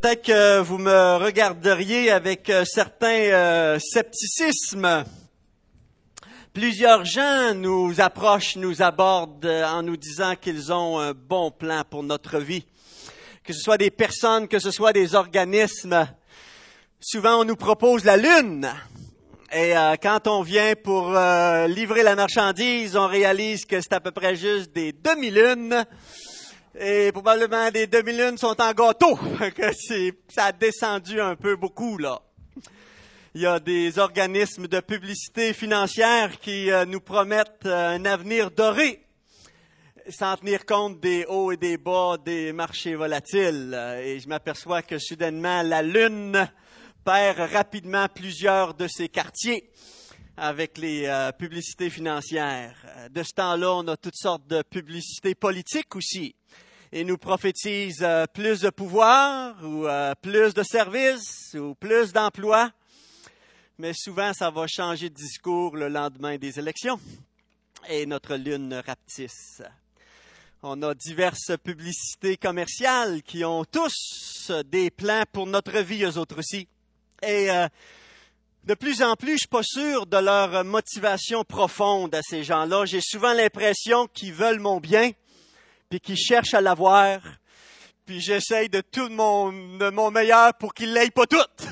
Peut-être que vous me regarderiez avec certain scepticisme. Plusieurs gens nous approchent, nous abordent en nous disant qu'ils ont un bon plan pour notre vie. Que ce soit des personnes, que ce soit des organismes. Souvent, on nous propose la Lune. Et quand on vient pour livrer la marchandise, on réalise que c'est à peu près juste des demi-lunes. Et probablement des demi-lunes sont en gâteau. Ça a descendu un peu beaucoup, là. Il y a des organismes de publicité financière qui nous promettent un avenir doré, sans tenir compte des hauts et des bas des marchés volatiles. Et je m'aperçois que soudainement, la Lune perd rapidement plusieurs de ses quartiers avec les publicités financières. De ce temps-là, on a toutes sortes de publicités politiques aussi. Et nous prophétisent plus de pouvoir ou plus de services ou plus d'emplois. Mais souvent, ça va changer de discours le lendemain des élections. Et notre lune rapetisse. On a diverses publicités commerciales qui ont tous des plans pour notre vie, eux autres aussi. Et de plus en plus, je suis pas sûr de leur motivation profonde à ces gens-là. J'ai souvent l'impression qu'ils veulent mon bien, puis qu'ils cherchent à l'avoir. Puis j'essaye de tout de mon meilleur pour qu'ils l'aient pas toutes.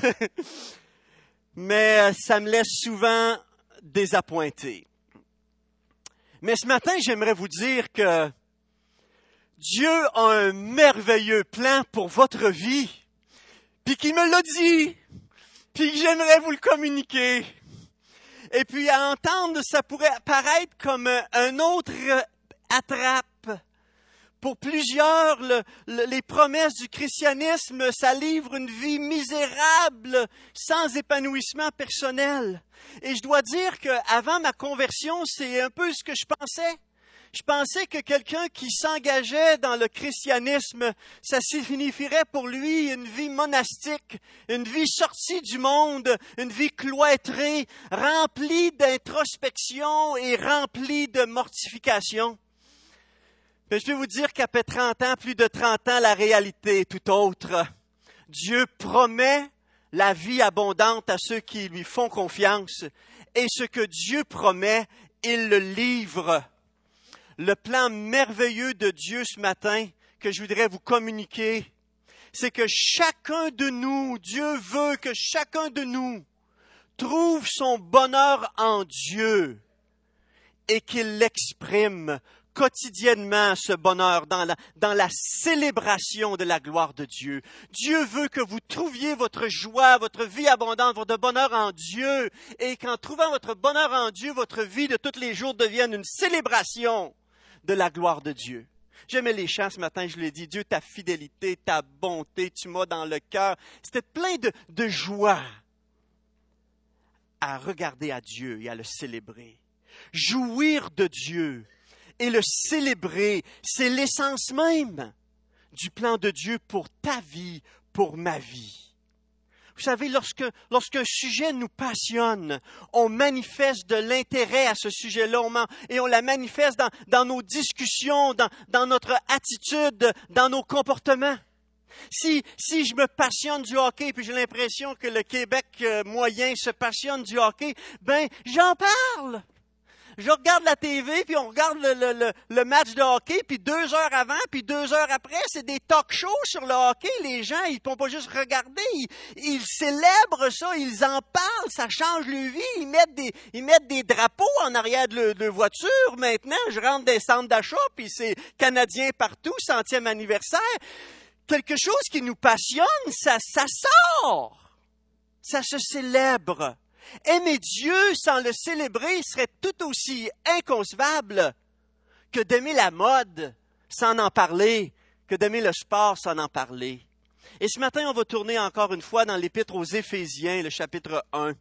Mais ça me laisse souvent désappointé. Mais ce matin, j'aimerais vous dire que Dieu a un merveilleux plan pour votre vie, puis qu'il me l'a dit, puis que j'aimerais vous le communiquer. Et puis à entendre, ça pourrait paraître comme un autre attrape. Pour plusieurs, les promesses du christianisme, ça livre une vie misérable, sans épanouissement personnel. Et je dois dire qu'avant ma conversion, c'est un peu ce que je pensais. Je pensais que quelqu'un qui s'engageait dans le christianisme, ça signifierait pour lui une vie monastique, une vie sortie du monde, une vie cloîtrée, remplie d'introspection et remplie de mortification. Mais je vais vous dire qu'après 30 ans, plus de 30 ans, la réalité est tout autre. Dieu promet la vie abondante à ceux qui lui font confiance. Et ce que Dieu promet, il le livre. Le plan merveilleux de Dieu ce matin que je voudrais vous communiquer, c'est que chacun de nous, Dieu veut que chacun de nous trouve son bonheur en Dieu et qu'il l'exprime quotidiennement, ce bonheur, dans la célébration de la gloire de Dieu. Dieu veut que vous trouviez votre joie, votre vie abondante, votre bonheur en Dieu. Et qu'en trouvant votre bonheur en Dieu, votre vie de tous les jours devienne une célébration de la gloire de Dieu. J'aimais les chants ce matin, je l'ai dit, Dieu, ta fidélité, ta bonté, tu m'as dans le cœur. C'était plein de joie à regarder à Dieu et à le célébrer. Jouir de Dieu et le célébrer, c'est l'essence même du plan de Dieu pour ta vie, pour ma vie. Vous savez, lorsqu'un sujet nous passionne, on manifeste de l'intérêt à ce sujet-là et on la manifeste dans nos discussions, dans notre attitude, dans nos comportements. Si je me passionne du hockey, puis j'ai l'impression que le Québec moyen se passionne du hockey, ben j'en parle. Je regarde la TV, puis on regarde le match de hockey, puis 2 heures avant, puis 2 heures après, c'est des talk-shows sur le hockey. Les gens, ils ne font pas juste regarder, ils célèbrent ça, ils en parlent, ça change leur vie. Ils mettent des drapeaux en arrière de voiture. Maintenant, je rentre des centres d'achat, puis c'est Canadiens partout, 100e anniversaire. Quelque chose qui nous passionne, ça sort, ça se célèbre. Aimer Dieu sans le célébrer serait tout aussi inconcevable que d'aimer la mode sans en parler, que d'aimer le sport sans en parler. Et ce matin, on va tourner encore une fois dans l'Épître aux Éphésiens, le chapitre 1.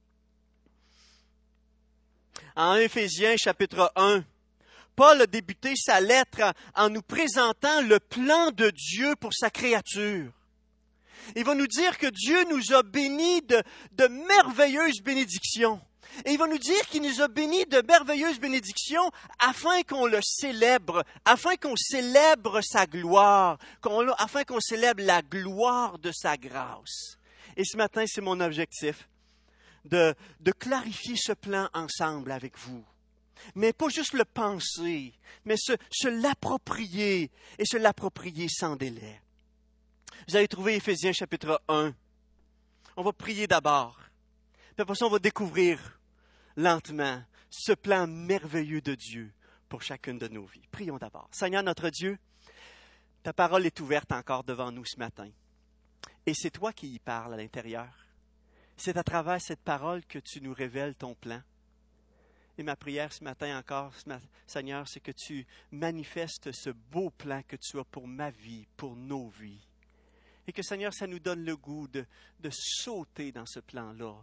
En Éphésiens, chapitre 1, Paul a débuté sa lettre en nous présentant le plan de Dieu pour sa créature. Il va nous dire que Dieu nous a bénis de merveilleuses bénédictions. Et il va nous dire qu'il nous a bénis de merveilleuses bénédictions afin qu'on le célèbre, afin qu'on célèbre sa gloire, afin qu'on célèbre la gloire de sa grâce. Et ce matin, c'est mon objectif de clarifier ce plan ensemble avec vous. Mais pas juste le penser, mais se l'approprier et se l'approprier sans délai. Vous allez trouver Éphésiens chapitre 1. On va prier d'abord. Puis après ça, on va découvrir lentement ce plan merveilleux de Dieu pour chacune de nos vies. Prions d'abord. Seigneur notre Dieu, ta parole est ouverte encore devant nous ce matin. Et c'est toi qui y parles à l'intérieur. C'est à travers cette parole que tu nous révèles ton plan. Et ma prière ce matin encore, Seigneur, c'est que tu manifestes ce beau plan que tu as pour ma vie, pour nos vies. Et que, Seigneur, ça nous donne le goût de sauter dans ce plan-là,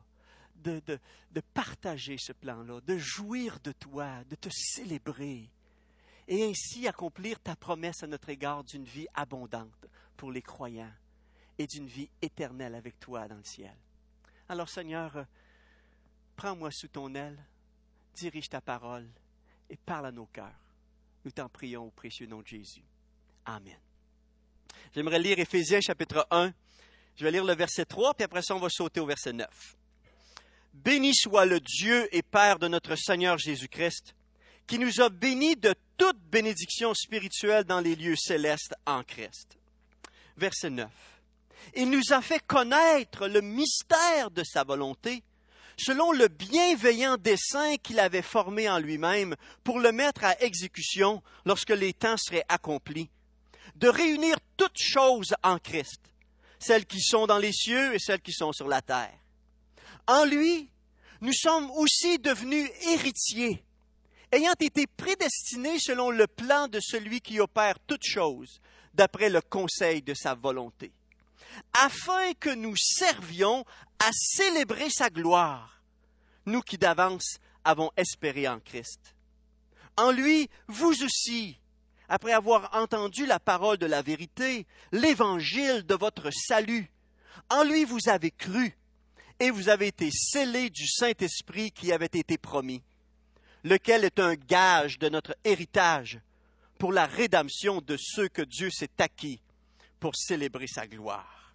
de partager ce plan-là, de jouir de toi, de te célébrer, et ainsi accomplir ta promesse à notre égard d'une vie abondante pour les croyants et d'une vie éternelle avec toi dans le ciel. Alors, Seigneur, prends-moi sous ton aile, dirige ta parole et parle à nos cœurs. Nous t'en prions au précieux nom de Jésus. Amen. J'aimerais lire Éphésiens chapitre 1. Je vais lire le verset 3, puis après ça, on va sauter au verset 9. « Béni soit le Dieu et Père de notre Seigneur Jésus-Christ, qui nous a bénis de toute bénédiction spirituelle dans les lieux célestes en Christ. » Verset 9. « Il nous a fait connaître le mystère de sa volonté, selon le bienveillant dessein qu'il avait formé en lui-même pour le mettre à exécution lorsque les temps seraient accomplis, de réunir toutes choses en Christ, celles qui sont dans les cieux et celles qui sont sur la terre. En lui, nous sommes aussi devenus héritiers, ayant été prédestinés selon le plan de celui qui opère toutes choses, d'après le conseil de sa volonté, afin que nous servions à célébrer sa gloire, nous qui d'avance avons espéré en Christ. En lui, vous aussi, après avoir entendu la parole de la vérité, l'évangile de votre salut, en lui vous avez cru, et vous avez été scellés du Saint-Esprit qui avait été promis, lequel est un gage de notre héritage pour la rédemption de ceux que Dieu s'est acquis pour célébrer sa gloire.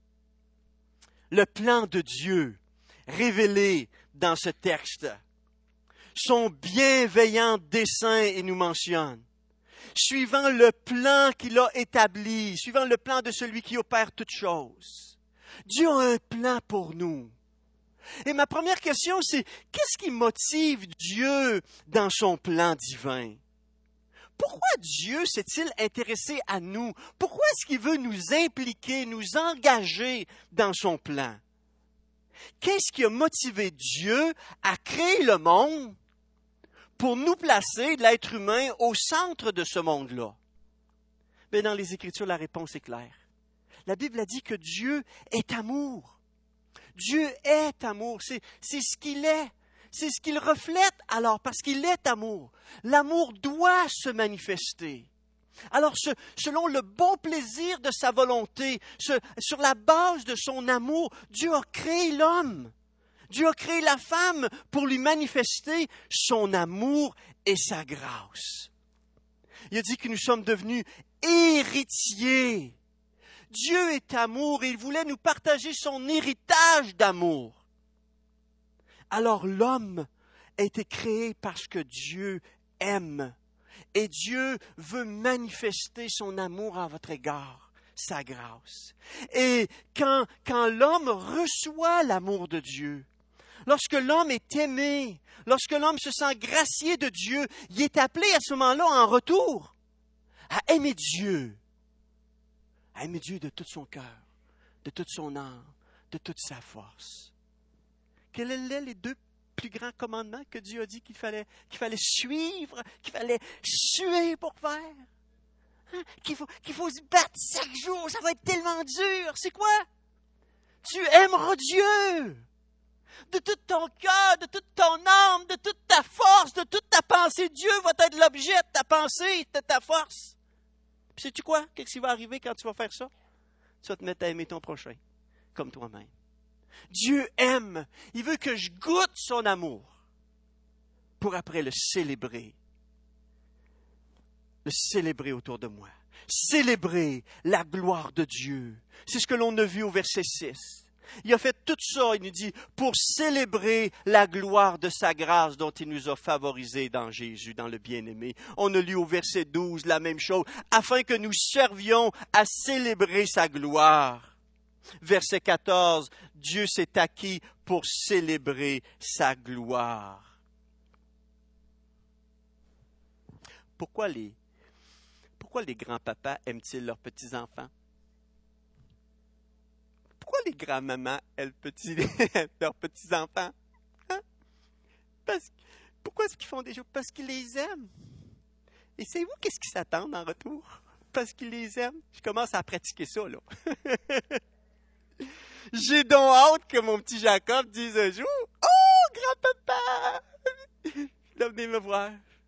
Le plan de Dieu révélé dans ce texte, son bienveillant dessein, il nous mentionne, suivant le plan qu'il a établi, suivant le plan de celui qui opère toutes choses. Dieu a un plan pour nous. Et ma première question, c'est qu'est-ce qui motive Dieu dans son plan divin? Pourquoi Dieu s'est-il intéressé à nous? Pourquoi est-ce qu'il veut nous impliquer, nous engager dans son plan? Qu'est-ce qui a motivé Dieu à créer le monde pour nous placer, l'être humain, au centre de ce monde-là? Mais dans les Écritures, la réponse est claire. La Bible a dit que Dieu est amour. Dieu est amour. C'est ce qu'il est. C'est ce qu'il reflète alors, parce qu'il est amour. L'amour doit se manifester. Alors, selon le bon plaisir de sa volonté, sur la base de son amour, Dieu a créé l'homme. Dieu a créé la femme pour lui manifester son amour et sa grâce. Il a dit que nous sommes devenus héritiers. Dieu est amour et il voulait nous partager son héritage d'amour. Alors l'homme a été créé parce que Dieu aime. Et Dieu veut manifester son amour à votre égard, sa grâce. Et quand l'homme reçoit l'amour de Dieu, lorsque l'homme est aimé, lorsque l'homme se sent gracié de Dieu, il est appelé à ce moment-là en retour à aimer Dieu. À aimer Dieu de tout son cœur, de toute son âme, de toute sa force. Quels étaient les deux plus grands commandements que Dieu a dit qu'il fallait suivre, qu'il fallait suer pour faire? Hein? Qu'il faut se battre chaque jour, ça va être tellement dur. C'est quoi? Tu aimeras Dieu de tout ton cœur, de toute ton âme, de toute ta force, de toute ta pensée. Dieu va être l'objet de ta pensée, de ta force. Puis sais-tu quoi? Qu'est-ce qui va arriver quand tu vas faire ça? Tu vas te mettre à aimer ton prochain, comme toi-même. Dieu aime. Il veut que je goûte son amour pour après le célébrer. Le célébrer autour de moi. Célébrer la gloire de Dieu. C'est ce que l'on a vu au verset 6. Il a fait tout ça, il nous dit, pour célébrer la gloire de sa grâce dont il nous a favorisés dans Jésus, dans le bien-aimé. On a lu au verset 12 la même chose, afin que nous servions à célébrer sa gloire. Verset 14, Dieu s'est acquis pour célébrer sa gloire. Pourquoi les grands-papas aiment-ils leurs petits-enfants? Pourquoi les grands-mamans aiment leurs petits-enfants? Hein? Pourquoi est-ce qu'ils font des choses? Parce qu'ils les aiment. Et savez-vous qu'est-ce qu'ils s'attendent en retour? Parce qu'ils les aiment. Je commence à pratiquer ça, là. J'ai donc hâte que mon petit Jacob dise un jour, « Oh, grand-papa! Là, venez me voir. »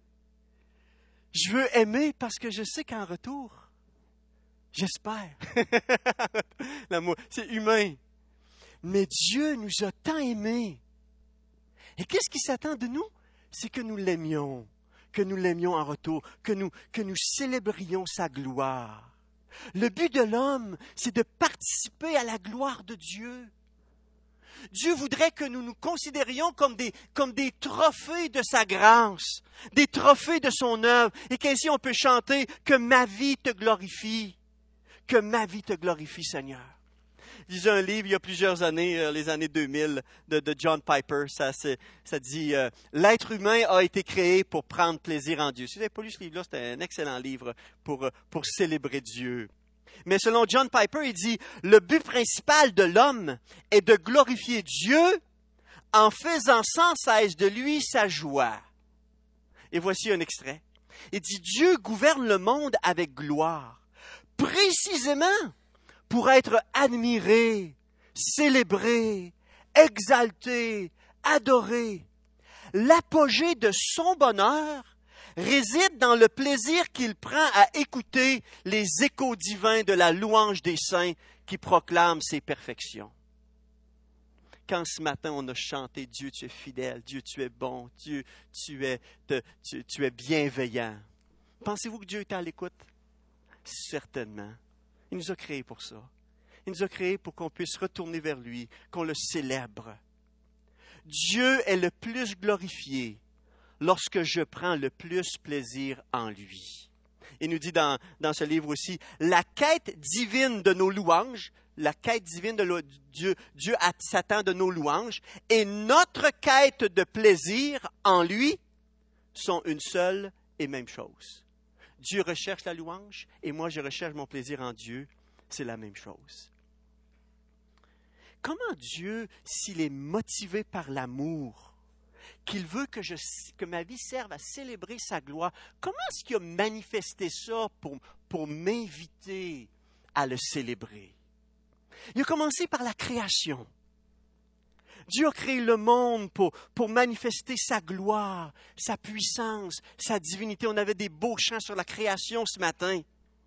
Je veux aimer parce que je sais qu'en retour, j'espère. L'amour, c'est humain. Mais Dieu nous a tant aimés. Et qu'est-ce qui s'attend de nous? C'est que nous l'aimions en retour, que nous célébrions sa gloire. Le but de l'homme, c'est de participer à la gloire de Dieu. Dieu voudrait que nous nous considérions comme des trophées de sa grâce, des trophées de son œuvre, et qu'ainsi on peut chanter « Que ma vie te glorifie ». Que ma vie te glorifie, Seigneur. Je lisais un livre il y a plusieurs années, les années 2000, de John Piper. Ça dit l'être humain a été créé pour prendre plaisir en Dieu. Si vous n'avez pas lu ce livre-là, c'est un excellent livre pour célébrer Dieu. Mais selon John Piper, il dit le but principal de l'homme est de glorifier Dieu en faisant sans cesse de lui sa joie. Et voici un extrait. Il dit Dieu gouverne le monde avec gloire. Précisément pour être admiré, célébré, exalté, adoré. L'apogée de son bonheur réside dans le plaisir qu'il prend à écouter les échos divins de la louange des saints qui proclament ses perfections. Quand ce matin on a chanté « Dieu, tu es fidèle, Dieu, tu es bon, Dieu, tu es bienveillant », pensez-vous que Dieu est à l'écoute? Certainement. Il nous a créés pour ça. Il nous a créés pour qu'on puisse retourner vers lui, qu'on le célèbre. Dieu est le plus glorifié lorsque je prends le plus plaisir en lui. Il nous dit dans ce livre aussi, la quête divine de nos louanges, la quête divine de Dieu s'attend de nos louanges, et notre quête de plaisir en lui sont une seule et même chose. Dieu recherche la louange et moi je recherche mon plaisir en Dieu. C'est la même chose. Comment Dieu, s'il est motivé par l'amour, qu'il veut que ma vie serve à célébrer sa gloire, comment est-ce qu'il a manifesté ça pour m'inviter à le célébrer? Il a commencé par la création. Dieu a créé le monde pour manifester sa gloire, sa puissance, sa divinité. On avait des beaux chants sur la création ce matin.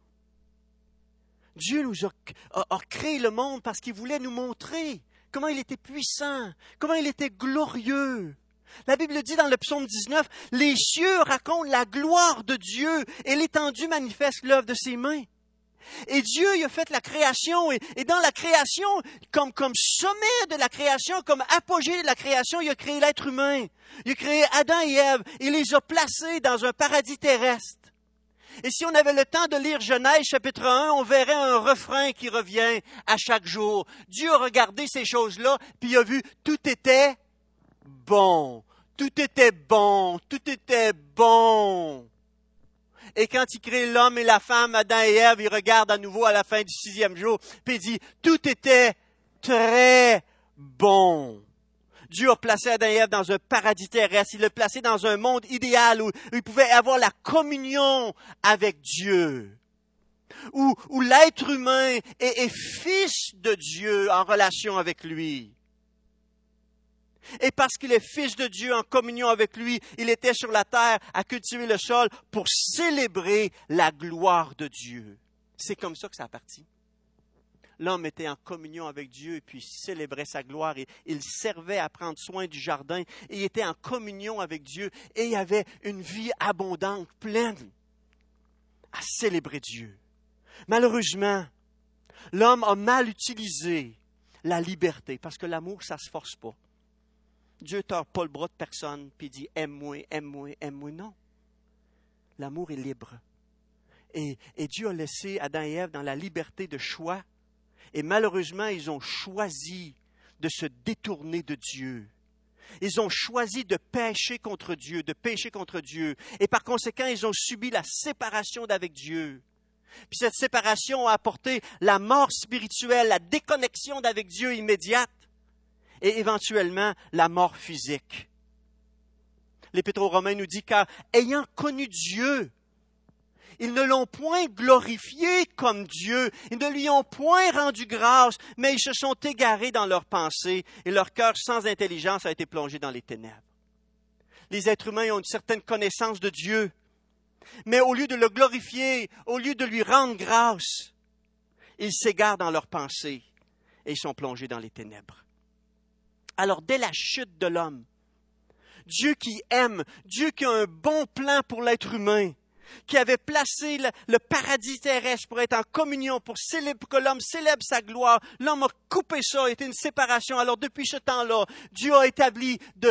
Dieu nous a créé le monde parce qu'il voulait nous montrer comment il était puissant, comment il était glorieux. La Bible dit dans le psaume 19, « Les cieux racontent la gloire de Dieu et l'étendue manifeste l'œuvre de ses mains. » Et Dieu, il a fait la création, et dans la création, comme sommet de la création, comme apogée de la création, il a créé l'être humain. Il a créé Adam et Ève, il les a placés dans un paradis terrestre. Et si on avait le temps de lire Genèse chapitre 1, on verrait un refrain qui revient à chaque jour. Dieu a regardé ces choses-là, puis il a vu, tout était bon. Tout était bon. Tout était bon. Et quand il crée l'homme et la femme, Adam et Ève, il regarde à nouveau à la fin du 6e jour, puis il dit, tout était très bon. Dieu a placé Adam et Ève dans un paradis terrestre. Il l'a placé dans un monde idéal où ils pouvaient avoir la communion avec Dieu. Où l'être humain est fils de Dieu en relation avec lui. Et parce qu'il est fils de Dieu en communion avec lui, il était sur la terre à cultiver le sol pour célébrer la gloire de Dieu. C'est comme ça que ça a parti. L'homme était en communion avec Dieu et puis célébrait sa gloire. Et il servait à prendre soin du jardin et il était en communion avec Dieu et il avait une vie abondante, pleine, à célébrer Dieu. Malheureusement, l'homme a mal utilisé la liberté parce que l'amour, ça ne se force pas. Dieu ne tord pas le bras de personne puis dit « aime-moi, aime-moi, aime-moi ». Non. L'amour est libre. Et Dieu a laissé Adam et Ève dans la liberté de choix. Et malheureusement, ils ont choisi de se détourner de Dieu. Ils ont choisi de pécher contre Dieu, Et par conséquent, ils ont subi la séparation d'avec Dieu. Puis cette séparation a apporté la mort spirituelle, la déconnexion d'avec Dieu immédiate et éventuellement la mort physique. L'Épître aux Romains nous dit « Car ayant connu Dieu, ils ne l'ont point glorifié comme Dieu, ils ne lui ont point rendu grâce, mais ils se sont égarés dans leurs pensées et leur cœur sans intelligence a été plongé dans les ténèbres. » Les êtres humains ont une certaine connaissance de Dieu, mais au lieu de le glorifier, au lieu de lui rendre grâce, ils s'égarent dans leurs pensées et ils sont plongés dans les ténèbres. Alors, dès la chute de l'homme, Dieu qui aime, Dieu qui a un bon plan pour l'être humain, qui avait placé le paradis terrestre pour être en communion, pour que l'homme célèbre sa gloire. L'homme a coupé ça, a été une séparation. Alors depuis ce temps-là, Dieu a établi de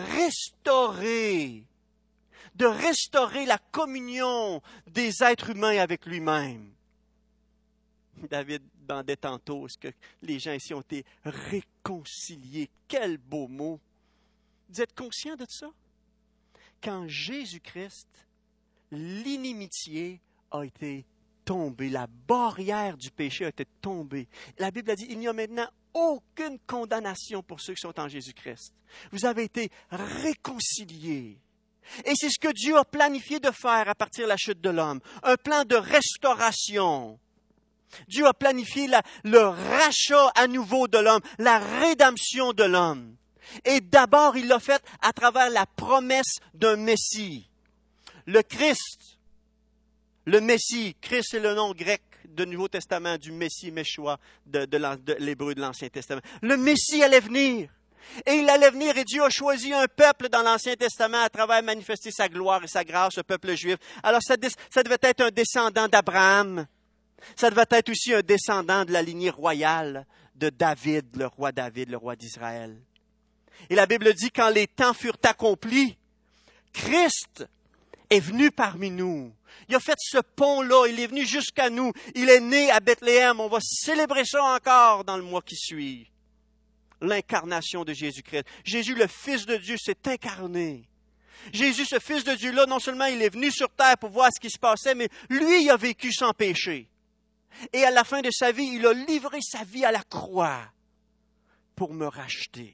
restaurer la communion des êtres humains avec lui-même. David demandait tantôt, est-ce que les gens ici ont été réconciliés? Quel beau mot! Vous êtes conscients de ça? Quand Jésus-Christ, l'inimitié a été tombée, la barrière du péché a été tombée. La Bible a dit, il n'y a maintenant aucune condamnation pour ceux qui sont en Jésus-Christ. Vous avez été réconciliés. Et c'est ce que Dieu a planifié de faire à partir de la chute de l'homme. Un plan de restauration. Dieu a planifié le rachat à nouveau de l'homme, la rédemption de l'homme. Et d'abord, il l'a fait à travers la promesse d'un Messie. Le Christ, le Messie, Christ c'est le nom grec du Nouveau Testament, du Messie, Meshua, de l'hébreu de l'Ancien Testament. Le Messie allait venir. Et il allait venir et Dieu a choisi un peuple dans l'Ancien Testament à travers manifester sa gloire et sa grâce, le peuple juif. Alors ça devait être un descendant d'Abraham. Ça devait être aussi un descendant de la lignée royale de David, le roi d'Israël. Et la Bible dit, quand les temps furent accomplis, Christ est venu parmi nous. Il a fait ce pont-là, il est venu jusqu'à nous. Il est né à Bethléem. On va célébrer ça encore dans le mois qui suit. L'incarnation de Jésus-Christ. Jésus, le Fils de Dieu, s'est incarné. Jésus, ce Fils de Dieu-là, non seulement il est venu sur terre pour voir ce qui se passait, mais lui, il a vécu sans péché. Et à la fin de sa vie, il a livré sa vie à la croix pour me racheter.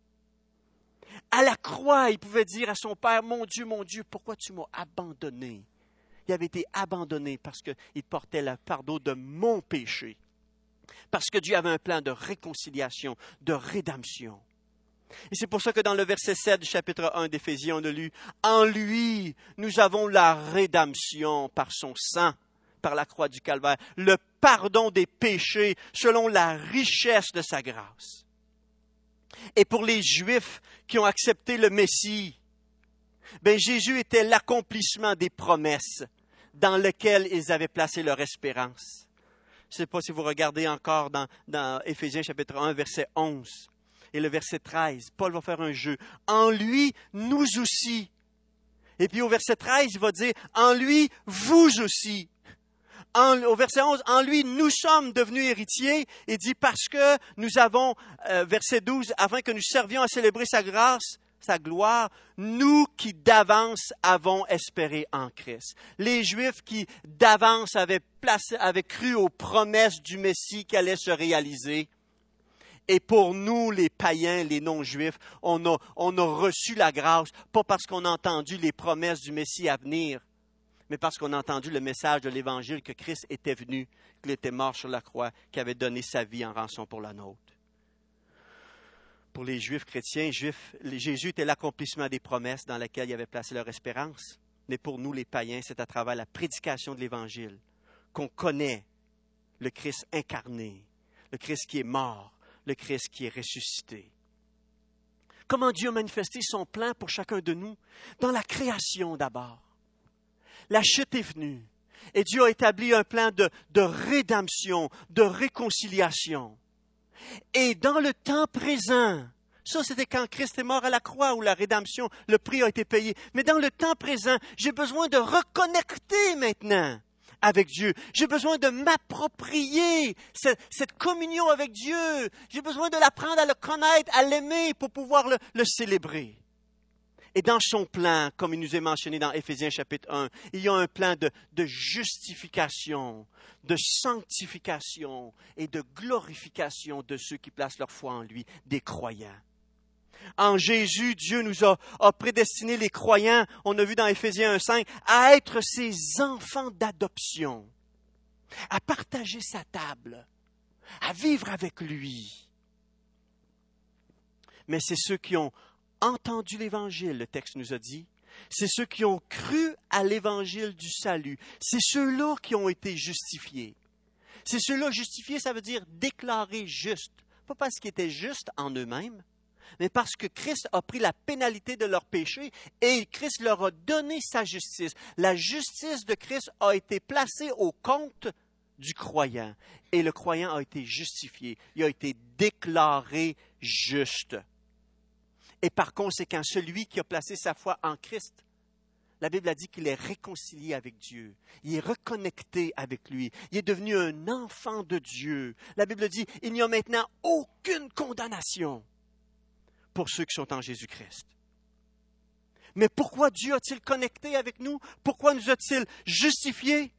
À la croix, il pouvait dire à son Père, mon Dieu, pourquoi tu m'as abandonné? Il avait été abandonné parce qu'il portait le fardeau de mon péché. Parce que Dieu avait un plan de réconciliation, de rédemption. Et c'est pour ça que dans le verset 7 du chapitre 1 d'Éphésiens, on a lu « En lui, nous avons la rédemption par son sang, par la croix du Calvaire, le pardon des péchés selon la richesse de sa grâce. » Et pour les Juifs qui ont accepté le Messie, Jésus était l'accomplissement des promesses dans lesquelles ils avaient placé leur espérance. Je ne sais pas si vous regardez encore dans Éphésiens chapitre 1, verset 11 et le verset 13. Paul va faire un jeu. En lui, nous aussi. Et puis au verset 13, il va dire, en lui, vous aussi. Au verset 11, en lui, nous sommes devenus héritiers. Il dit, parce que nous avons, verset 12, afin que nous servions à célébrer sa grâce, sa gloire, nous qui d'avance avons espéré en Christ. Les Juifs qui d'avance avaient cru aux promesses du Messie qui allait se réaliser. Et pour nous, les païens, les non-juifs, on a reçu la grâce, pas parce qu'on a entendu les promesses du Messie à venir, mais parce qu'on a entendu le message de l'Évangile que Christ était venu, qu'il était mort sur la croix, qu'il avait donné sa vie en rançon pour la nôtre. Pour les Juifs chrétiens, Jésus était l'accomplissement des promesses dans lesquelles ils avaient placé leur espérance. Mais pour nous, les païens, c'est à travers la prédication de l'Évangile qu'on connaît le Christ incarné, le Christ qui est mort, le Christ qui est ressuscité. Comment Dieu a manifesté son plan pour chacun de nous? Dans la création d'abord. La chute est venue et Dieu a établi un plan de rédemption, de réconciliation. Et dans le temps présent, ça c'était quand Christ est mort à la croix où la rédemption, le prix a été payé. Mais dans le temps présent, j'ai besoin de reconnecter maintenant avec Dieu. J'ai besoin de m'approprier cette communion avec Dieu. J'ai besoin de l'apprendre à le connaître, à l'aimer pour pouvoir le célébrer. Et dans son plan, comme il nous est mentionné dans Éphésiens chapitre 1, il y a un plan de justification, de sanctification et de glorification de ceux qui placent leur foi en lui, des croyants. En Jésus, Dieu nous a prédestinés les croyants, on a vu dans Éphésiens 1,5, à être ses enfants d'adoption, à partager sa table, à vivre avec lui. Mais c'est ceux qui ont entendu l'Évangile, le texte nous a dit, c'est ceux qui ont cru à l'Évangile du salut, c'est ceux-là qui ont été justifiés. C'est ceux-là justifiés, ça veut dire déclarés justes, pas parce qu'ils étaient justes en eux-mêmes, mais parce que Christ a pris la pénalité de leur péché et Christ leur a donné sa justice. La justice de Christ a été placée au compte du croyant et le croyant a été justifié, il a été déclaré juste. Et par conséquent, celui qui a placé sa foi en Christ, la Bible a dit qu'il est réconcilié avec Dieu. Il est reconnecté avec lui. Il est devenu un enfant de Dieu. La Bible dit qu'il n'y a maintenant aucune condamnation pour ceux qui sont en Jésus-Christ. Mais pourquoi Dieu a-t-il connecté avec nous? Pourquoi nous a-t-il justifiés?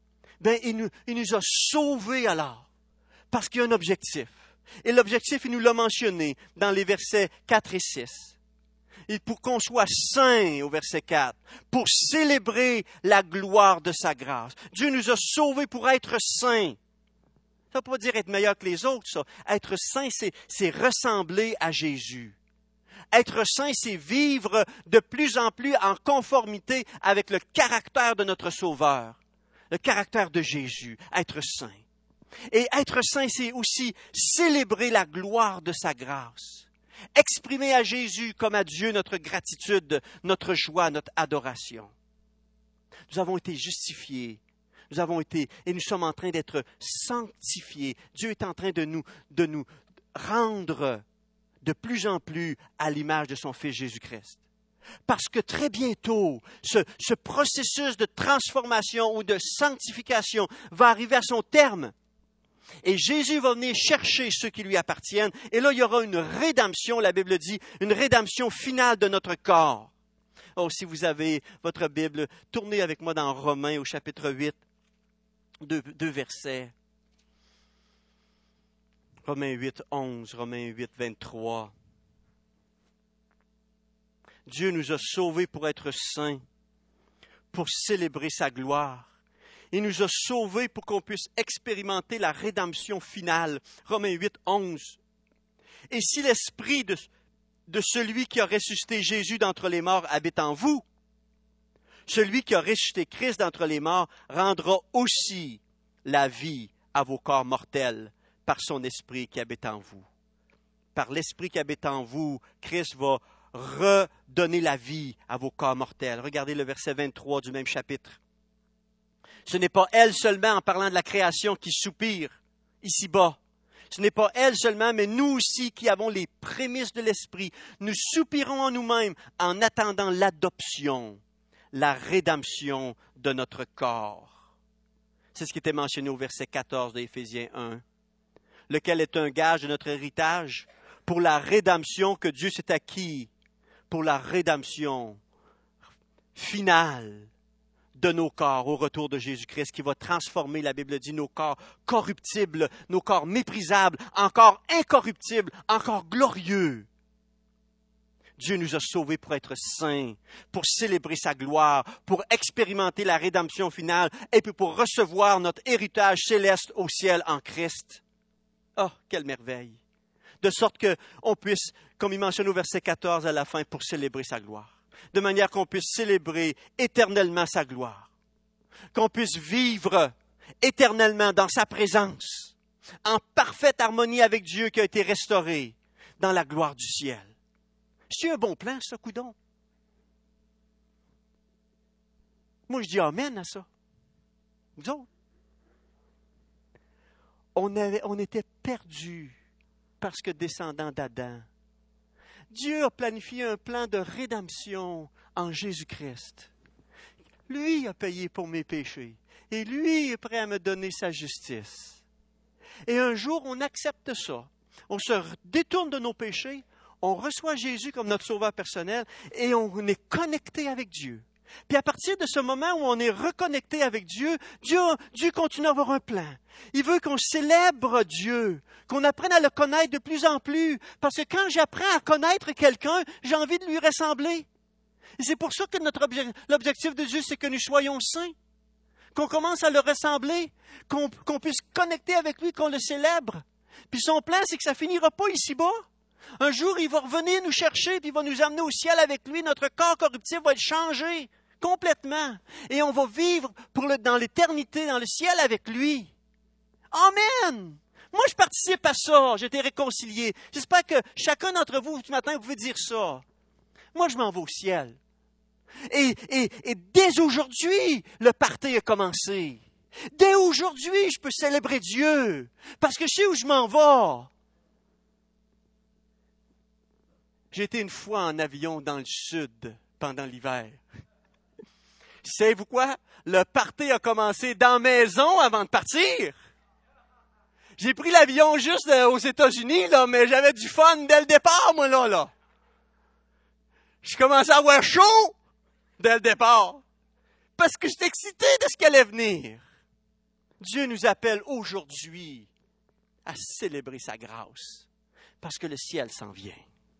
Il nous a sauvés alors, parce qu'il y a un objectif. Et l'objectif, il nous l'a mentionné dans les versets 4 et 6. Et pour qu'on soit saints, au verset 4, pour célébrer la gloire de sa grâce. Dieu nous a sauvés pour être saints. Ça ne veut pas dire être meilleur que les autres, ça. Être saint, c'est ressembler à Jésus. Être saint, c'est vivre de plus en plus en conformité avec le caractère de notre Sauveur, le caractère de Jésus, être saint. Et être saint, c'est aussi célébrer la gloire de sa grâce. Exprimer à Jésus comme à Dieu notre gratitude, notre joie, notre adoration. Nous avons été justifiés. Et nous sommes en train d'être sanctifiés. Dieu est en train de nous rendre de plus en plus à l'image de son Fils Jésus-Christ. Parce que très bientôt, ce processus de transformation ou de sanctification va arriver à son terme. Et Jésus va venir chercher ceux qui lui appartiennent. Et là, il y aura une rédemption, la Bible dit, une rédemption finale de notre corps. Oh, si vous avez votre Bible, tournez avec moi dans Romains au chapitre 8, deux versets. Romains 8, 11, Romains 8, 23. Dieu nous a sauvés pour être saints, pour célébrer sa gloire. Il nous a sauvés pour qu'on puisse expérimenter la rédemption finale. Romains 8, 11. Et si l'esprit de celui qui a ressuscité Jésus d'entre les morts habite en vous, celui qui a ressuscité Christ d'entre les morts rendra aussi la vie à vos corps mortels par son esprit qui habite en vous. Par l'esprit qui habite en vous, Christ va redonner la vie à vos corps mortels. Regardez le verset 23 du même chapitre. Ce n'est pas elle seulement, en parlant de la création, qui soupire ici-bas. Ce n'est pas elle seulement, mais nous aussi qui avons les prémices de l'Esprit. Nous soupirons en nous-mêmes en attendant l'adoption, la rédemption de notre corps. C'est ce qui était mentionné au verset 14 de Éphésiens 1, lequel est un gage de notre héritage pour la rédemption que Dieu s'est acquis, pour la rédemption finale de nos corps au retour de Jésus-Christ qui va transformer, la Bible dit, nos corps corruptibles, nos corps méprisables, en corps incorruptibles, en corps glorieux. Dieu nous a sauvés pour être saints, pour célébrer sa gloire, pour expérimenter la rédemption finale et puis pour recevoir notre héritage céleste au ciel en Christ. Oh, quelle merveille! De sorte qu'on puisse, comme il mentionne au verset 14 à la fin, pour célébrer sa gloire. De manière qu'on puisse célébrer éternellement sa gloire, qu'on puisse vivre éternellement dans sa présence, en parfaite harmonie avec Dieu, qui a été restauré dans la gloire du ciel. C'est un bon plan, ça, coudon. Moi, je dis amen à ça. Vous autres? On était perdus parce que descendants d'Adam. Dieu a planifié un plan de rédemption en Jésus-Christ. Lui a payé pour mes péchés et lui est prêt à me donner sa justice. Et un jour, on accepte ça. On se détourne de nos péchés, on reçoit Jésus comme notre sauveur personnel et on est connecté avec Dieu. Puis à partir de ce moment où on est reconnecté avec Dieu, Dieu continue à avoir un plan. Il veut qu'on célèbre Dieu, qu'on apprenne à le connaître de plus en plus. Parce que quand j'apprends à connaître quelqu'un, j'ai envie de lui ressembler. Et c'est pour ça que l'objectif de Dieu, c'est que nous soyons saints, qu'on commence à le ressembler, qu'on puisse connecter avec lui, qu'on le célèbre. Puis son plan, c'est que ça finira pas ici-bas. Un jour, il va revenir nous chercher, puis il va nous amener au ciel avec lui. Notre corps corruptible va être changé complètement. Et on va vivre dans l'éternité, dans le ciel avec lui. Amen! Moi, je participe à ça. J'ai été réconcilié. J'espère que chacun d'entre vous, ce matin, vous pouvez dire ça. Moi, je m'en vais au ciel. Et dès aujourd'hui, le party a commencé. Dès aujourd'hui, je peux célébrer Dieu. Parce que je sais où je m'en vais. J'ai été une fois en avion dans le sud pendant l'hiver. Savez-vous quoi? Le party a commencé dans la maison avant de partir. J'ai pris l'avion juste aux États-Unis, là, mais j'avais du fun dès le départ, moi, là. Je commençais à avoir chaud dès le départ. Parce que j'étais excité de ce qui allait venir. Dieu nous appelle aujourd'hui à célébrer sa grâce. Parce que le ciel s'en vient.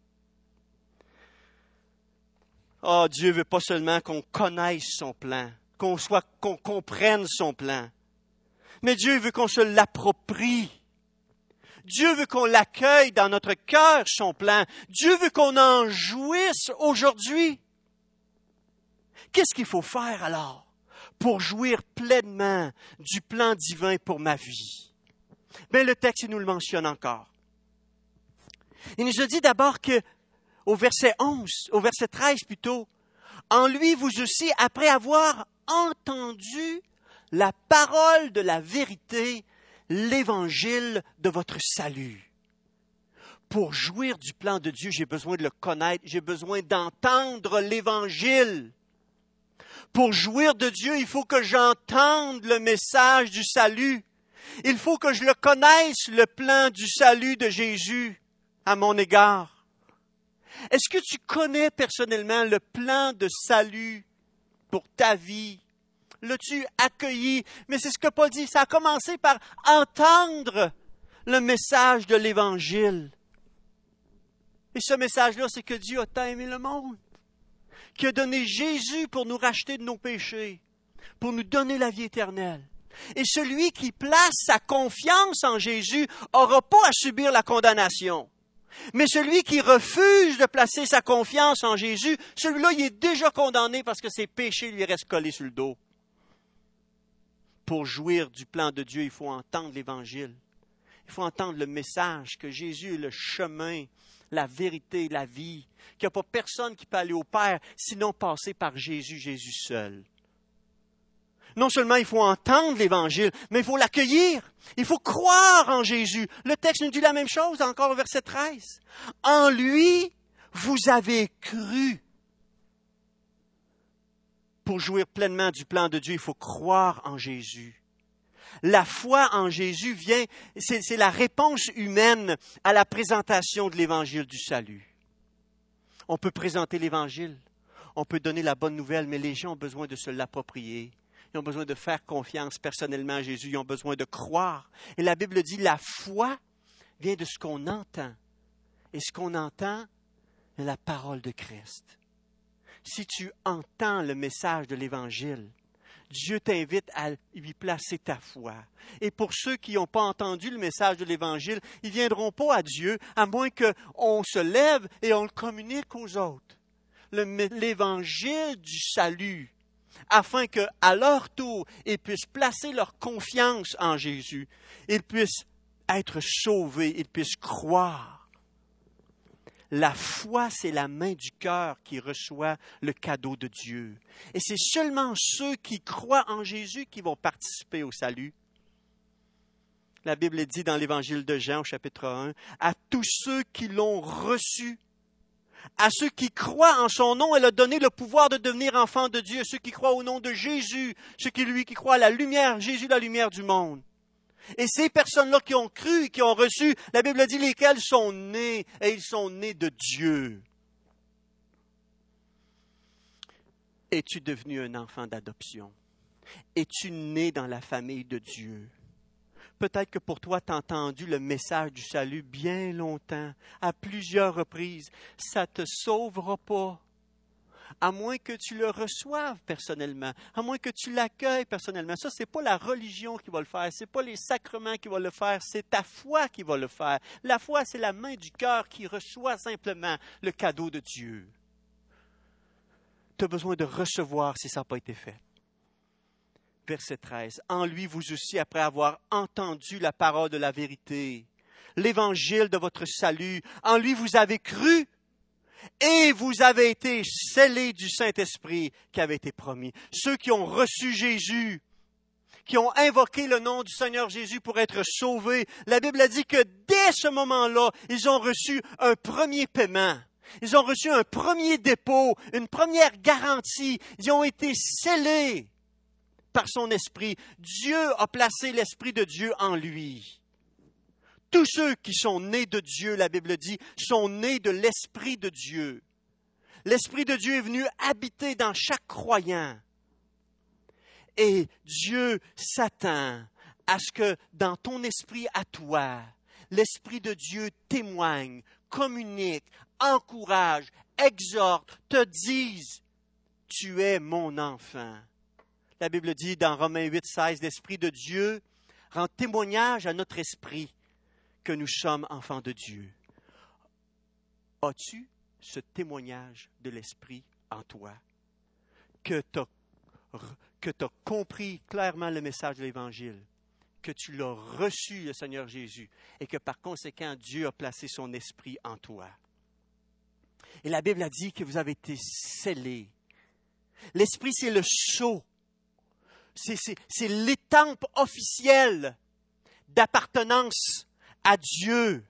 Oh, Dieu veut pas seulement qu'on connaisse son plan, qu'on comprenne son plan. Mais Dieu veut qu'on se l'approprie. Dieu veut qu'on l'accueille dans notre cœur, son plan. Dieu veut qu'on en jouisse aujourd'hui. Qu'est-ce qu'il faut faire alors pour jouir pleinement du plan divin pour ma vie? Bien, le texte, il nous le mentionne encore. Il nous a dit d'abord que au verset 13 plutôt, en lui vous aussi, après avoir entendu la parole de la vérité, l'évangile de votre salut. Pour jouir du plan de Dieu, j'ai besoin de le connaître, j'ai besoin d'entendre l'évangile. Pour jouir de Dieu, il faut que j'entende le message du salut. Il faut que je le connaisse, le plan du salut de Jésus à mon égard. Est-ce que tu connais personnellement le plan de salut pour ta vie? L'as-tu accueilli? Mais c'est ce que Paul dit, ça a commencé par entendre le message de l'Évangile. Et ce message-là, c'est que Dieu a tant aimé le monde, qu'il a donné Jésus pour nous racheter de nos péchés, pour nous donner la vie éternelle. Et celui qui place sa confiance en Jésus n'aura pas à subir la condamnation. Mais celui qui refuse de placer sa confiance en Jésus, celui-là, il est déjà condamné parce que ses péchés lui restent collés sur le dos. Pour jouir du plan de Dieu, il faut entendre l'Évangile. Il faut entendre le message que Jésus est le chemin, la vérité, la vie, qu'il n'y a pas personne qui peut aller au Père sinon passer par Jésus seul. Non seulement il faut entendre l'Évangile, mais il faut l'accueillir. Il faut croire en Jésus. Le texte nous dit la même chose, encore au verset 13. En lui, vous avez cru. Pour jouir pleinement du plan de Dieu, il faut croire en Jésus. La foi en Jésus vient, c'est la réponse humaine à la présentation de l'Évangile du salut. On peut présenter l'Évangile, on peut donner la bonne nouvelle, mais les gens ont besoin de se l'approprier. Ils ont besoin de faire confiance personnellement à Jésus. Ils ont besoin de croire. Et la Bible dit, la foi vient de ce qu'on entend. Et ce qu'on entend, c'est la parole de Christ. Si tu entends le message de l'Évangile, Dieu t'invite à lui placer ta foi. Et pour ceux qui n'ont pas entendu le message de l'Évangile, ils ne viendront pas à Dieu, à moins qu'on se lève et on le communique aux autres. L'Évangile du salut, afin qu'à leur tour, ils puissent placer leur confiance en Jésus. Ils puissent être sauvés, ils puissent croire. La foi, c'est la main du cœur qui reçoit le cadeau de Dieu. Et c'est seulement ceux qui croient en Jésus qui vont participer au salut. La Bible dit dans l'Évangile de Jean, au chapitre 1, « À tous ceux qui l'ont reçu, à ceux qui croient en son nom, elle a donné le pouvoir de devenir enfants de Dieu, ceux qui croient au nom de Jésus, ceux qui croient à la lumière, Jésus la lumière du monde. » Et ces personnes-là qui ont cru et qui ont reçu, la Bible dit lesquels sont nés, et ils sont nés de Dieu. Es-tu devenu un enfant d'adoption? Es-tu né dans la famille de Dieu? Peut-être que pour toi, tu as entendu le message du salut bien longtemps, à plusieurs reprises. Ça ne te sauvera pas, à moins que tu le reçoives personnellement, à moins que tu l'accueilles personnellement. Ça, ce n'est pas la religion qui va le faire, ce n'est pas les sacrements qui vont le faire, c'est ta foi qui va le faire. La foi, c'est la main du cœur qui reçoit simplement le cadeau de Dieu. Tu as besoin de recevoir si ça n'a pas été fait. Verset 13. En lui, vous aussi, après avoir entendu la parole de la vérité, l'évangile de votre salut, en lui vous avez cru et vous avez été scellés du Saint-Esprit qui avait été promis. Ceux qui ont reçu Jésus, qui ont invoqué le nom du Seigneur Jésus pour être sauvés, la Bible a dit que dès ce moment-là, ils ont reçu un premier paiement. Ils ont reçu un premier dépôt, une première garantie. Ils ont été scellés par son esprit. Dieu a placé l'Esprit de Dieu en lui. Tous ceux qui sont nés de Dieu, la Bible dit, sont nés de l'Esprit de Dieu. L'Esprit de Dieu est venu habiter dans chaque croyant. Et Dieu s'attend à ce que dans ton esprit à toi, l'Esprit de Dieu témoigne, communique, encourage, exhorte, te dise, tu es mon enfant. La Bible dit dans Romains 8, 16, l'Esprit de Dieu rend témoignage à notre esprit que nous sommes enfants de Dieu. As-tu ce témoignage de l'Esprit en toi? Que tu as compris clairement le message de l'Évangile, que tu l'as reçu, le Seigneur Jésus, et que par conséquent, Dieu a placé son Esprit en toi. Et la Bible a dit que vous avez été scellés. L'Esprit, c'est le sceau. C'est l'étampe officielle d'appartenance à Dieu.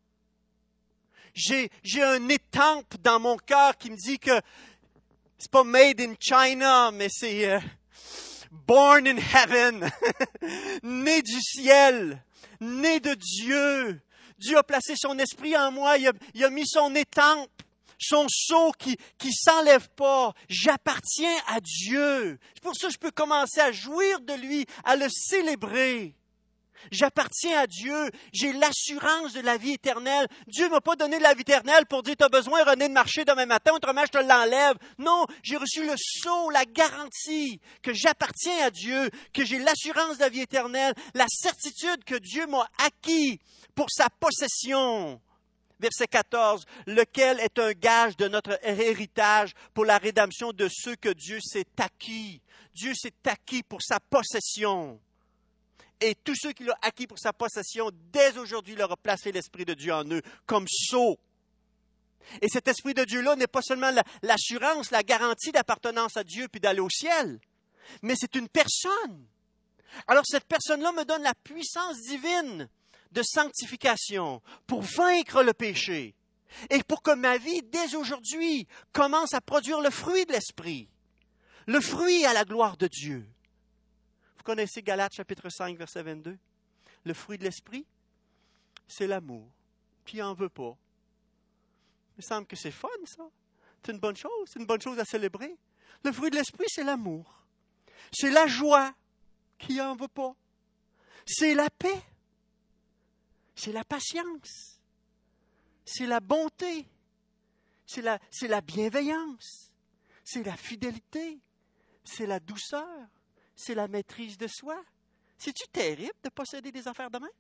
J'ai une étampe dans mon cœur qui me dit que c'est pas made in China, mais c'est born in heaven, né du ciel, né de Dieu. Dieu a placé son esprit en moi, il a mis son étampe, son sceau qui s'enlève pas. J'appartiens à Dieu. C'est pour ça que je peux commencer à jouir de lui, à le célébrer. J'appartiens à Dieu. J'ai l'assurance de la vie éternelle. Dieu ne m'a pas donné la vie éternelle pour dire « Tu as besoin, René, de marcher demain matin, autrement je te l'enlève. » Non, j'ai reçu le sceau, la garantie que j'appartiens à Dieu, que j'ai l'assurance de la vie éternelle, la certitude que Dieu m'a acquis pour sa possession. Verset 14, lequel est un gage de notre héritage pour la rédemption de ceux que Dieu s'est acquis. Dieu s'est acquis pour sa possession. Et tous ceux qui l'ont acquis pour sa possession, dès aujourd'hui, leur a placé l'Esprit de Dieu en eux comme sceau. Et cet Esprit de Dieu-là n'est pas seulement l'assurance, la garantie d'appartenance à Dieu puis d'aller au ciel, mais c'est une personne. Alors cette personne-là me donne la puissance divine de sanctification pour vaincre le péché et pour que ma vie, dès aujourd'hui, commence à produire le fruit de l'Esprit, le fruit à la gloire de Dieu. Vous connaissez Galates chapitre 5, verset 22? Le fruit de l'Esprit, c'est l'amour. Qui n'en veut pas? Il me semble que c'est fun, ça. C'est une bonne chose à célébrer. Le fruit de l'Esprit, c'est l'amour. C'est la joie. Qui n'en veut pas? C'est la paix. C'est la patience, c'est la bonté, c'est la bienveillance, c'est la fidélité, c'est la douceur, c'est la maîtrise de soi. C'est-tu terrible de posséder des affaires de même?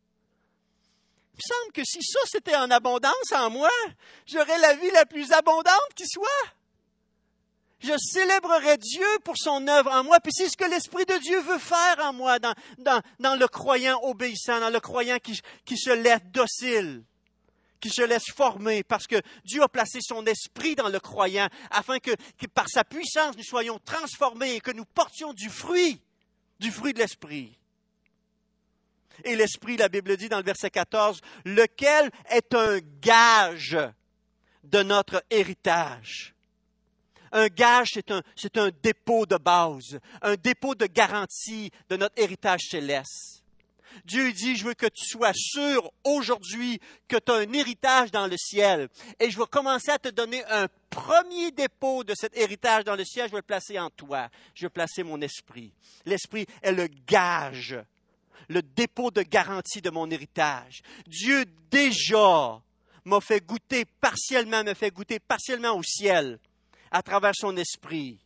Il me semble que si ça c'était en abondance en moi, j'aurais la vie la plus abondante qui soit. Je célébrerai Dieu pour son œuvre en moi, puis c'est ce que l'Esprit de Dieu veut faire en moi, dans le croyant obéissant, dans le croyant qui se laisse docile, qui se laisse former, parce que Dieu a placé son Esprit dans le croyant, afin que par sa puissance, nous soyons transformés et que nous portions du fruit de l'Esprit. Et l'Esprit, la Bible dit dans le verset 14, lequel est un gage de notre héritage. Un gage, c'est un dépôt de base, un dépôt de garantie de notre héritage céleste. Dieu dit, je veux que tu sois sûr aujourd'hui que tu as un héritage dans le ciel. Et je vais commencer à te donner un premier dépôt de cet héritage dans le ciel. Je vais le placer en toi. Je vais placer mon esprit. L'esprit est le gage, le dépôt de garantie de mon héritage. Dieu déjà me fait goûter partiellement au ciel à travers son esprit.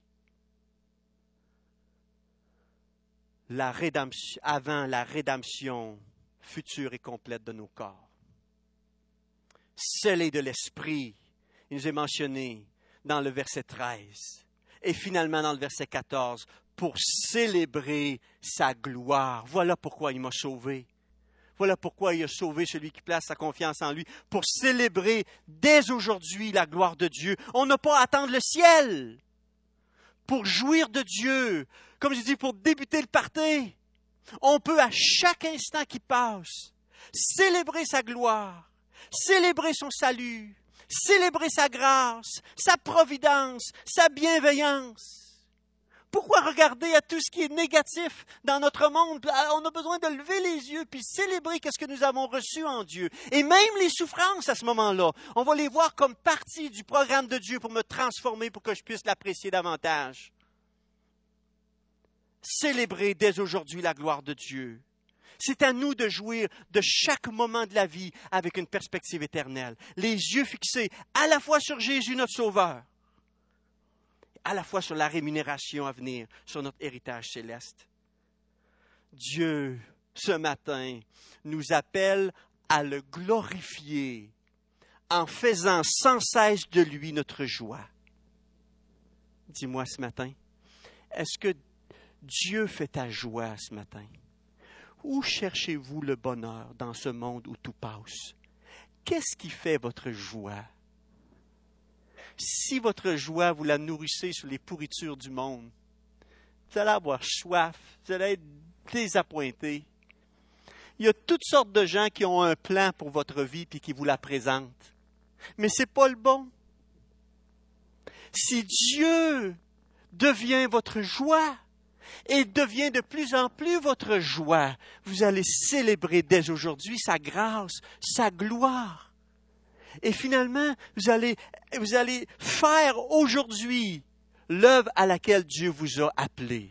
Avant la rédemption future et complète de nos corps. Scellé de l'Esprit, il nous est mentionné dans le verset 13 et finalement dans le verset 14, pour célébrer sa gloire. Voilà pourquoi il m'a sauvé. Voilà pourquoi il a sauvé celui qui place sa confiance en lui, pour célébrer dès aujourd'hui la gloire de Dieu. On n'a pas à attendre le ciel pour jouir de Dieu. Comme je dis, pour débuter le party, on peut à chaque instant qui passe célébrer sa gloire, célébrer son salut, célébrer sa grâce, sa providence, sa bienveillance. Pourquoi regarder à tout ce qui est négatif dans notre monde? On a besoin de lever les yeux puis célébrer ce que nous avons reçu en Dieu. Et même les souffrances à ce moment-là, on va les voir comme partie du programme de Dieu pour me transformer, pour que je puisse l'apprécier davantage. Célébrer dès aujourd'hui la gloire de Dieu. C'est à nous de jouir de chaque moment de la vie avec une perspective éternelle. Les yeux fixés à la fois sur Jésus, notre Sauveur, à la fois sur la rémunération à venir, sur notre héritage céleste. Dieu, ce matin, nous appelle à le glorifier en faisant sans cesse de lui notre joie. Dis-moi ce matin, est-ce que Dieu fait ta joie ce matin? Où cherchez-vous le bonheur dans ce monde où tout passe? Qu'est-ce qui fait votre joie? Si votre joie, vous la nourrissez sur les pourritures du monde, vous allez avoir soif, vous allez être désappointé. Il y a toutes sortes de gens qui ont un plan pour votre vie et qui vous la présentent. Mais ce n'est pas le bon. Si Dieu devient votre joie et devient de plus en plus votre joie, vous allez célébrer dès aujourd'hui sa grâce, sa gloire. Et finalement, vous allez faire aujourd'hui l'œuvre à laquelle Dieu vous a appelé.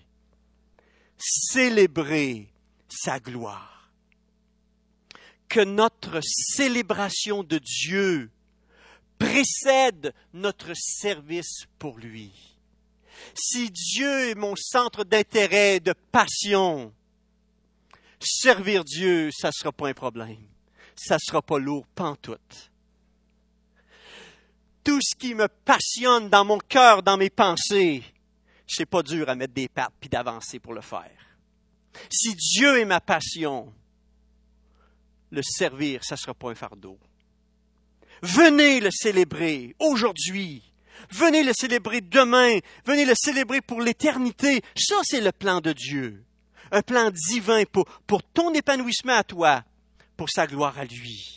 Célébrer sa gloire. Que notre célébration de Dieu précède notre service pour lui. Si Dieu est mon centre d'intérêt, de passion, servir Dieu, ça ne sera pas un problème. Ça ne sera pas lourd, pantoute. Tout ce qui me passionne dans mon cœur, dans mes pensées, c'est pas dur à mettre des pattes puis d'avancer pour le faire. Si Dieu est ma passion, le servir, ça ne sera pas un fardeau. Venez le célébrer aujourd'hui. Venez le célébrer demain. Venez le célébrer pour l'éternité. Ça, c'est le plan de Dieu. Un plan divin pour ton épanouissement à toi, pour sa gloire à lui.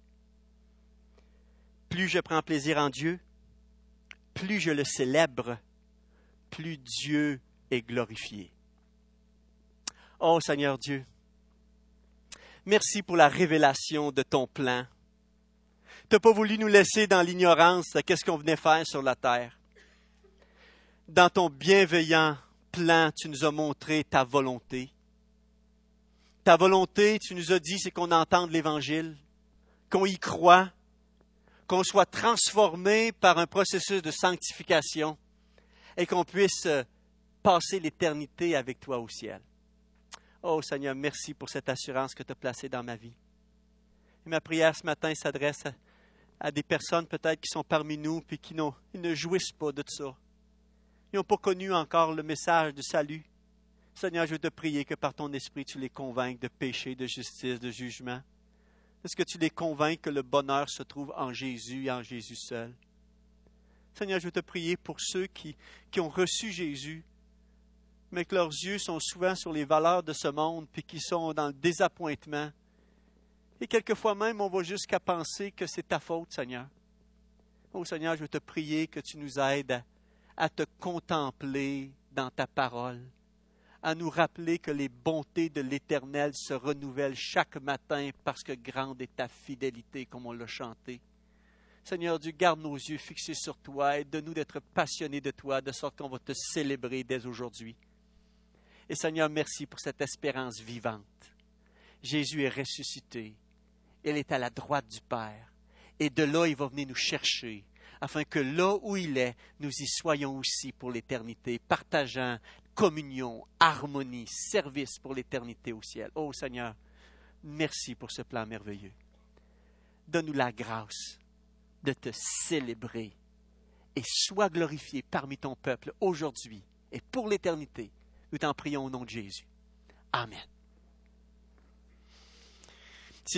Plus je prends plaisir en Dieu, plus je le célèbre, plus Dieu est glorifié. Oh Seigneur Dieu, merci pour la révélation de ton plan. Tu n'as pas voulu nous laisser dans l'ignorance de qu'est-ce qu'on venait faire sur la terre. Dans ton bienveillant plan, tu nous as montré ta volonté. Ta volonté, tu nous as dit, c'est qu'on entende l'Évangile, qu'on y croit, qu'on soit transformé par un processus de sanctification et qu'on puisse passer l'éternité avec toi au ciel. Oh Seigneur, merci pour cette assurance que tu as placée dans ma vie. Et ma prière ce matin s'adresse à des personnes peut-être qui sont parmi nous et qui ne jouissent pas de ça. Ils n'ont pas connu encore le message de salut. Seigneur, je veux te prier que par ton esprit, tu les convainques de péché, de justice, de jugement. Est-ce que tu les convaincs que le bonheur se trouve en Jésus et en Jésus seul? Seigneur, je veux te prier pour ceux qui ont reçu Jésus, mais que leurs yeux sont souvent sur les valeurs de ce monde, puis qui sont dans le désappointement. Et quelquefois même, on va jusqu'à penser que c'est ta faute, Seigneur. Oh Seigneur, je veux te prier que tu nous aides à te contempler dans ta parole, à nous rappeler que les bontés de l'Éternel se renouvellent chaque matin parce que grande est ta fidélité, comme on l'a chanté. Seigneur Dieu, garde nos yeux fixés sur toi, aide-nous d'être passionnés de toi, de sorte qu'on va te célébrer dès aujourd'hui. Et Seigneur, merci pour cette espérance vivante. Jésus est ressuscité. Il est à la droite du Père. Et de là, il va venir nous chercher, afin que là où il est, nous y soyons aussi pour l'éternité, partageant communion, harmonie, service pour l'éternité au ciel. Oh Seigneur, merci pour ce plan merveilleux. Donne-nous la grâce de te célébrer et sois glorifié parmi ton peuple aujourd'hui et pour l'éternité. Nous t'en prions au nom de Jésus. Amen.